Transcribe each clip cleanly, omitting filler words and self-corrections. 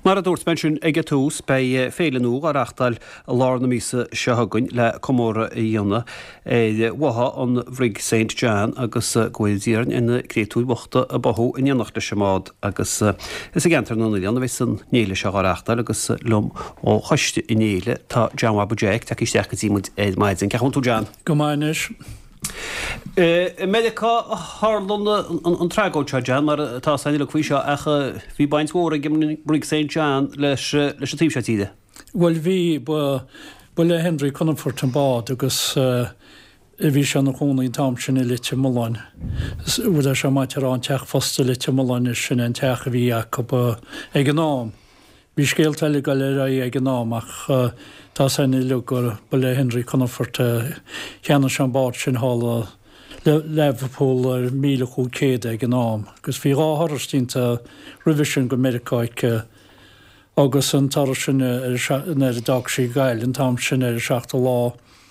Mar a dúirt penisiún ige túús bei féile nú ar achtal lána mísa sehagann le comóra i dhéanana watha an bhrig St. John agus gcuiltíarn ina créitúil bachta a bathú in dhéanachta semád agus is a gentar na dhéanana bhís an néile se ar achtal agus lom ó choiste i néile tá John Wabujack tá isteach go tímúd maidin. Ceachún tú John? Go mainis. Medica Harlon an trágóte John mar tá saile chuí seo acha bhí baint mhór gimn brig St. John leis a tíb se tíide. Well bhí le Henry Confort an bád agus bhí se na chóna í tam sin i lite Mláin. Bhfuil se maiid ar an teach fosta lite Mláin sin an teach a bhí ag an nám. Bhí scéaltaile go le ra ag an nám ach tá sanna lugur le Henry Confort cheanna se an bád sin hála Liverpool ar 1500 ag an nám. Gus bhí rátharstínta revision go Americaig agus an tar sin ar a dag sí gail an tam sin ar 16 lá.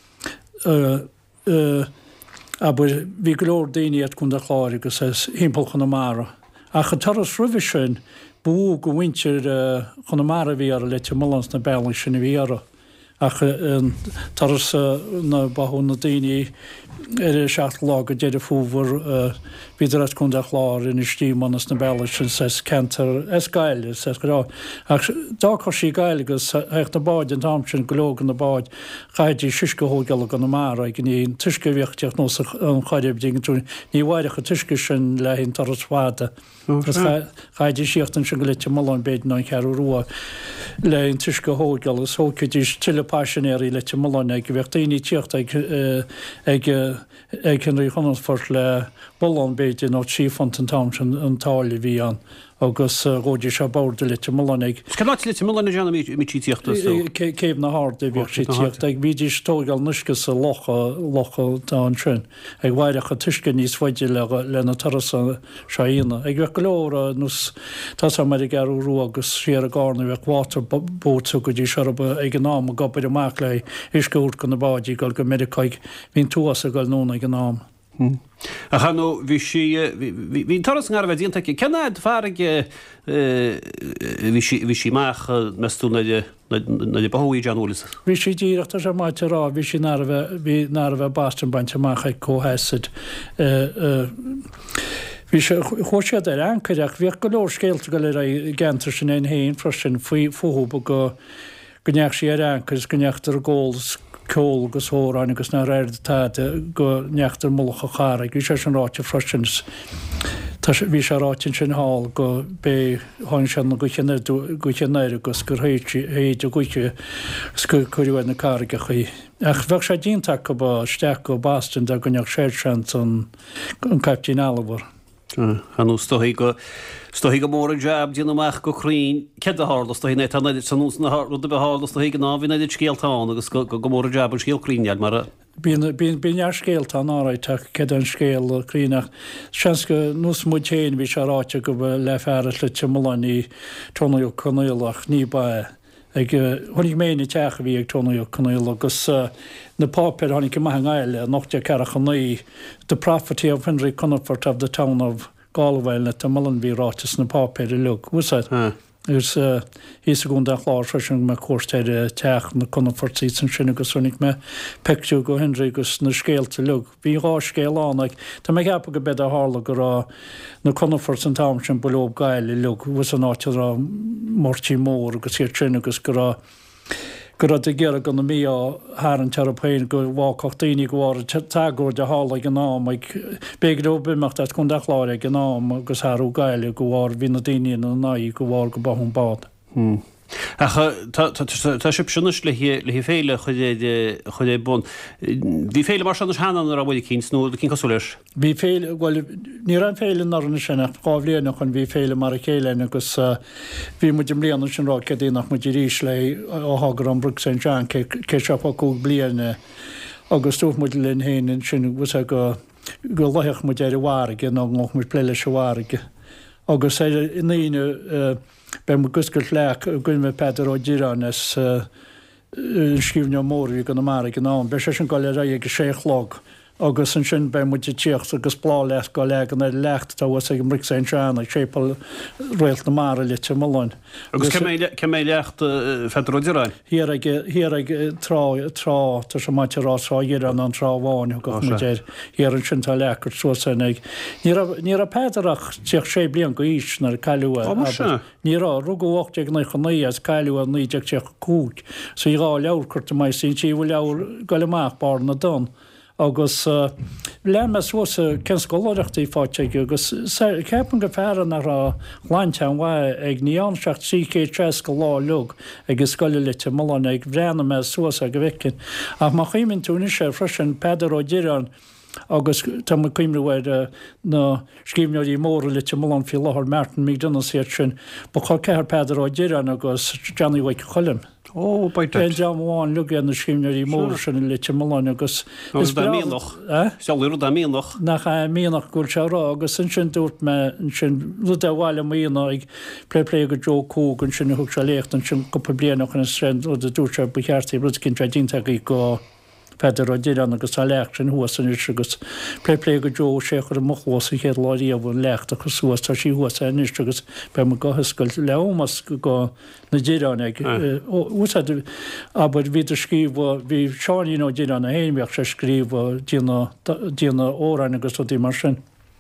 Aber bhí go leor daoine chun de chláir agus hímpel chun mara. Ach an taras revision bú go bhaintear chun mara bhí ar a lete Mullans na Belling sin a bhí ara. Ach taras na bahú na daoine ar 16 lá go déidir fúhar bíidir at chun de chláir in istímanas na Belling sin ses cantar gaile ses go ach dá chu sí gaile agus hecht na báid an tam sin gológan na báid chaidí siisce hógeala gan na mara ag ní tuisce bhíochtteach nó an chaideh dígan tú ní bhaideach a tuisce sin le hinn tar sváda. Chaidí síochtan sin go lite Mláin beidir ná cearú rua le on tuisce hógeala is hócudís tilepáisinéirí lite Mláin ag bheocht daoine tíocht ag Henry Confort le Bolán beidir nó sífant an tam sin an tála bhí an agus róidir se báda lite Mláin. Scaláit lite Mláin John mí tíochtta céim na háda bhíoh sí tíocht ag bhíidir tógáil nuisce sa locha tá an sin ag bhaideach a tuisce níos foiide le na tarasa seína. Ag bheith go leor nus tá mar i garú ru agus siar a gána bheith water bótú go dtí searba ag an nám a gabir amach le isceút go na báidí gáil go Americaig hín túas a gáil nóna ag an nám. A chanú hí taras ngar bheith dionanta cenaid farige bhí sí meach meúna de bathúí Johnúlis. Bhí sí díireachta sé maidte rá, bhí sí nar bheith bastan bainte amach ag cóhésid. Bhí sé chuirsead ar ancaireach bhíoh go leor scéalta go le gentar sin éon héin freisin futhúba go neach sí ar ancair go neachtar ggóils cóil agus hóráin agus na réir táide go neachtar mulacha chára. Bhí sé an ráte freisin bhí sé rátin sin hall go bé háin se na gochenéir agus gur héad a goiche chuirhhaid na cáige chuí. Ach bheith sé dínta go steach go Boston de go neach séirseant an captín Alvar. Hanú stohí go mór an jab díana amach go chrín cead a hálas hí net sanús na há be hálas hí ná hí idir scéaltáin agus go mór jab an scéalcrínead mar Bín ar scéaltá áráiteach ce an scéal críneach. Seans go nús mu téin bhí se ráite go le fearra le te Mláin tónaú chunéalach ní ba. Ag thunig ména teach bhí ag tónaú chunéal agus na pápéir tháinig go maithang eile nachte ceach an naí the property of Henry Confort of the town of Galway le tá Mláin bhí rátas na pápéir i lug. Wúsad? Gus hís a gún de chlár sin me cuairtéir teach na Confortí san sin agus sunnig me peicú go Henry agus na scéalta lug. Bhí rá scéalán ag tá mé ceappa go bed a hála go rá na Confort an tam sin bolób gail i lug. Bhs an áte rá mórtí mór agus hir sin agus go rá de ggéire gan na mí thar an terapéin go bhácach daoine go bhhar tágóir de hála ag an nám ag bégadó bimecht chun de chláir ag an nám agus thú gaile go bhhar hí na daine na naí go bhhar go bathún bád. Tá sib sinnas le hí féile chud é bun. Bhí féile mar senas háan ar bhfuil cín snú cin cosú leis. Bhí féile bhil ní an féile narna sinna gábhlíonna chun bhí féile mar a chéile agus bhí mu mlíanana sin rá cedíach mu ríis le áthgur an Brooks St. John ce sepa cú bliana agus túh mu linn héanaan sin bhs go leitheach mu déir bhhaige ná mu pléile se bhhaige. Agus é iníine be mu guscail leach gunn me Pedro ó ddíran scíbne mórí go na mar an nám. Be sé sin gáil ra ag 6 log agus an sin be mu tíocht agus blá leis go legan ar lecht tá was ag Rick St. John ag sépal réilt na mar lite Malin. Agus ce mé lecht fedroidirráin? Hir ag trá tá sem maite rárá an tráháin go muéir hir an sin tá lechar suasan ag. Ní a peidirach tíoch sé blian go ís nar caiúa. Ní rugócht ag na chonaí as caiúa níideag teach cúg, so í gá leabhcurt mai sin tí bhfuil leabhar go leach bar na don. Agus lemas was censcoireachtaí fáte agus ceapan go fearan ar a láintean bha ag níánseach sícé tres go lá lug agus scoile lite Malin ag bhreanna me suas a go bhicin. Ach má chuiminn túna sé freisin peidir ó ddíran agus tá cuimrihid na scríbneoí móra lite Malin fi láthir Martin mí duna sé sin, ba chu ceir peidir ó ddíran agus Johnny Wake cholim. Ó baite. Deamáin lugan na scríbneoí móra sin lite Malin agus Seú da míoch. nach míach gúil se rá agus sin dúirt me sin lu bhhaile míonna ag plélé go Jo cóg an sin thug se lécht an sin go blianach an strend ó a dúirte becheartí rudcinn tradinta go peidir ó ddíran agus tá lecht sin thuas san agus plélé go Jo sé chu mochhas i chéad láíomh lecht a chusúas tá sí thuas a níos agus be me gohascail lemas go na ddíran ag aber viidir scríb hí seáí ó ddíran a héimbeach sé scríb díana óráin agus dí mar sin.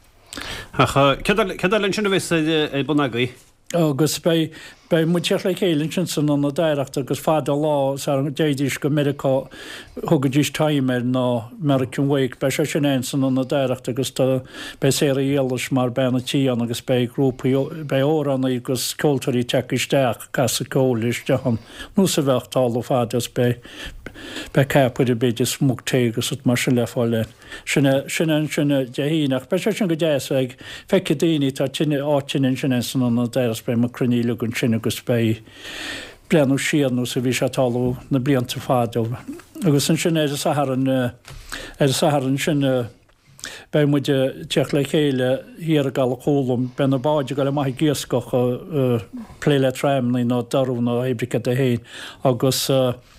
Cedal sinna bhís é bunagaí? Agus bei mu teach le chélann sin san an na daireachta agus fád lá an déidís go America thugadís timer ná American Wake, bei sé sin san an na daireachta agus bei sé dhéalas mar bena tíán agus bei grúpa bei óranna agus cultúí teicisteach cas a cólis dehan nó sa bhechttáil ó fádas bei ceapúidir beidir smugté agus mar sin leáile. Sinna dehíach, bei sé sin go déas ag feice daoine tá tinine áitin sin san an na dairas bei mar cruníú an sin agus bei breanú sianú sa bhí se talú na blianta fádó. Agus an sin a saharan sin bei muide teach le chéile hir a gal chólum ben na báide go le mai géascoch pléile tréimnaí nó darúna ébricha a héin agus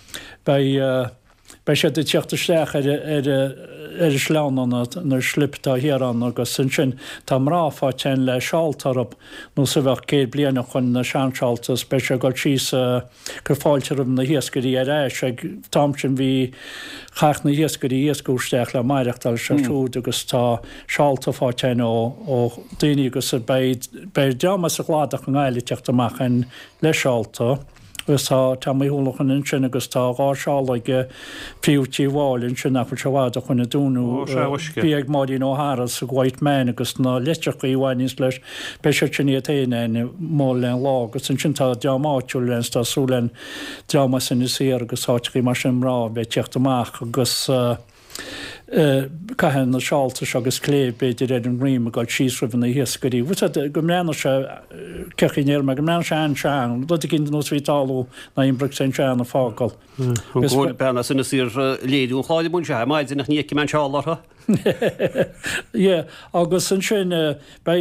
bei sé de teachtarsteach ar sláánna nar sliptá hiaran agus sin tá mráfá tein le seáltarb nó sa bheith céad bliana chun na seanseáltas be se go síos gur fáiltearm na hiascarí ar éis ag tamsin bhí chaach na hiascarí hiascústeach le maireachtal seúd agus tá seálta fátein ó daoine agus bei deamas a gláadach an gáile teachtamach an le seálta. Gus tá méúlachan in sin agus tá gá seálaige fiútí bháilinn sin nach se bhád a chuna dúnú bhí ag máí óthras a gháit me agus ná leiteachí bhhainís leis be se sin taine mó len lá agus sin tá deamáitiú lens tásúlen deama sin is sé agus háitií mar sin rá be teachtamach agus caihan na seálta agus cléb beidir an rím a gáil síosrih na hiascarí. Bhuiid go mléana se cechinéir me go mléan se anseán, do cinn nó vítáú na imbrug St. John a fágáil. Gúil bena sinna sír léadú cháide bún se maidid nach níici man seálartha? Ié, agus an sin bei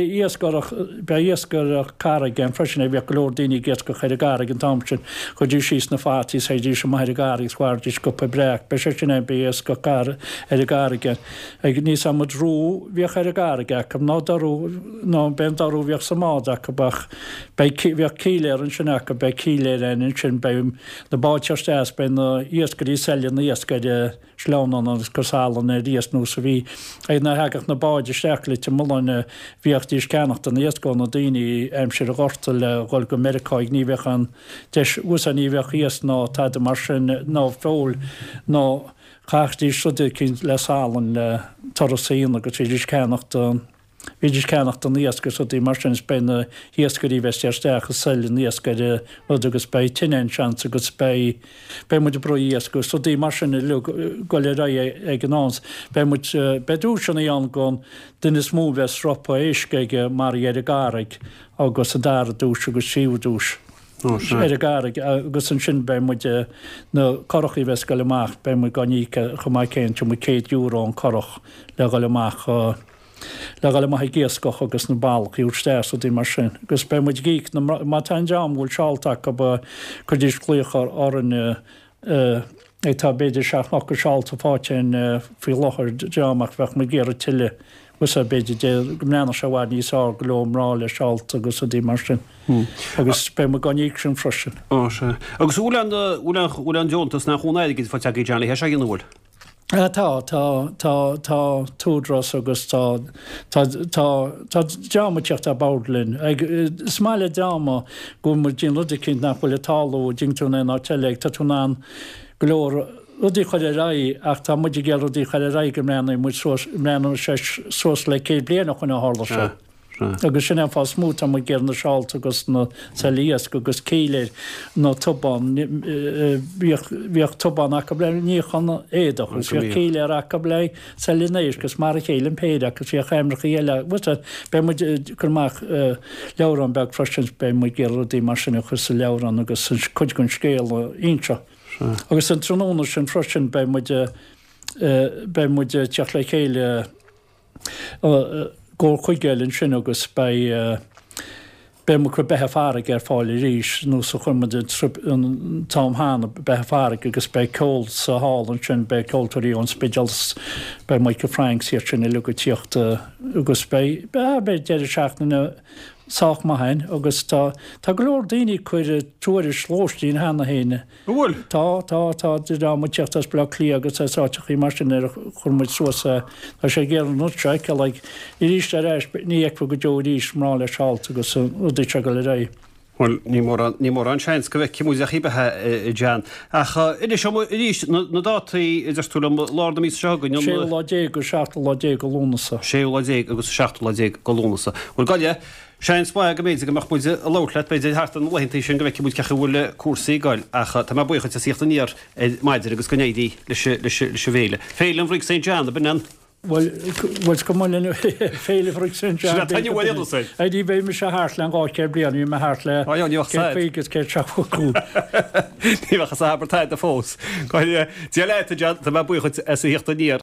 íascar cara gan freisin é bheith golóir daoine ggéas go chuir garigh an tamsin chu dú síos na fátí sé dú sem maithir garigh scuirtís go pe breach, be sé sin é béas go cara ar a garige. Ag níos am drú bhíoch ar a garige am ná darú ná ben darú bhíoch sa mádaach bach bheith cíléir an sinach be cíléir an sin be na báteirsteas be na íascarí sellan na íascaide sláán agus gosálan ar díos nó sa bhí ag na heagach na báide steachlaí te Malin bhíochttí ceannacht an íascáin na daoine aimsir a ghorta le ghil go Americaig ní bheith an deis ús a ní bheith íos ná taidir mar sin ná fól ná chachtí suide cinn lesálan le tarsaíon agus idir ceannacht Viidir ceannacht an níoscar sotí mar sin spéna hiascarí bheitsteach a saoil níoscaide agus bei tinine sean agus bei mu bro íascar sotí mar sin lu goile ra ag an nás bedú sin an gón duine smó bheith sropa éisceige mar ar a garraig agus a dar dús agus síú dús. Er a garraig agus an sin be muide na chorachaí bheits go leach be mu ganíce chumá céint mu €100 an chorach le go leach le gal mai géascoch agus na balch úr stéas ó dí mar sin. Gus be muid gíic má tá deam bhúil seálteach go chudís clúchar ar an tá beidir seach nach go seálta fáin fao láthir deamach bheith me géar tiile was a beidir gomnéna se bhhaid níos á glómrá le seálta agus a dtí mar sin. Agus be me ganíic sin freisin. Agus úlan Jotas nach chunaide gid fá teag deanna he se ginúil. Tá túdras agus tá deamateocht a bádlinn. Ag smaile deama go mar dín ludicint nach bhfuil talú dingtúna ná teleg tá túnán glór rudí chuir ra ach tá muidir ge rudí chuir ra go mena mu mena sós le cé blianana chuna hála se. Agus sin fá smút am ggéar na seált agus na salías agus céléir nó tubán bhíoh tubán a ble níchanna éadachgus bhí céléir a lei salínéis gus mar a chélan péide agus bhí chaimracha eile be mu chumach leran beg frostins be mu ggéar rudí mar sinna chus sa leran agus chuid gon scéal intra. Agus an tróna sin frostin be mu teach le chéile go chuigélinn sin agus be mu chu bethe farig fáil ríis nó sa chumad tám hána bethe farig agus be cóil sa hálan sin be cóiltarí ón spidals be Michael Frank síir sin i lugu tíochtta agus be deidir seachna sách má hain agus tá glór daoine chuir túir slóistíín hena héine. Bhfuil? Tá dá mu teachtas bla lí agus áteach í mar sin ar churmuid suasa tá sé ggéar an nutre le i ríiste éis ní ag go deó ríis mrá le seált agus udíte go le ré. Well, ní mór an seins go bheith cimúideach ibethe Jan. Acha idir se ríist na dátaí idir túla Lord mí segann. Sé lá go 16 go lúnasa. Sé agus 16 go lúnasa. Bhfuil gaile Sean spá go méid go meach muide a loleit beidir hart an leintí sin go bheith mu cecha bhfuil cuasaí gáil acha tá bucha a síochtta níar maidir agus go néidí le bhéile. Féile an Bhrig St. John a benan. Well, go mna féile for St. John. I dí bé me se háart le an gáce blianú me háart le fégus cé seachú. Níhachas a habartáid a fós. Tí leite John tá bucha a síochtta níar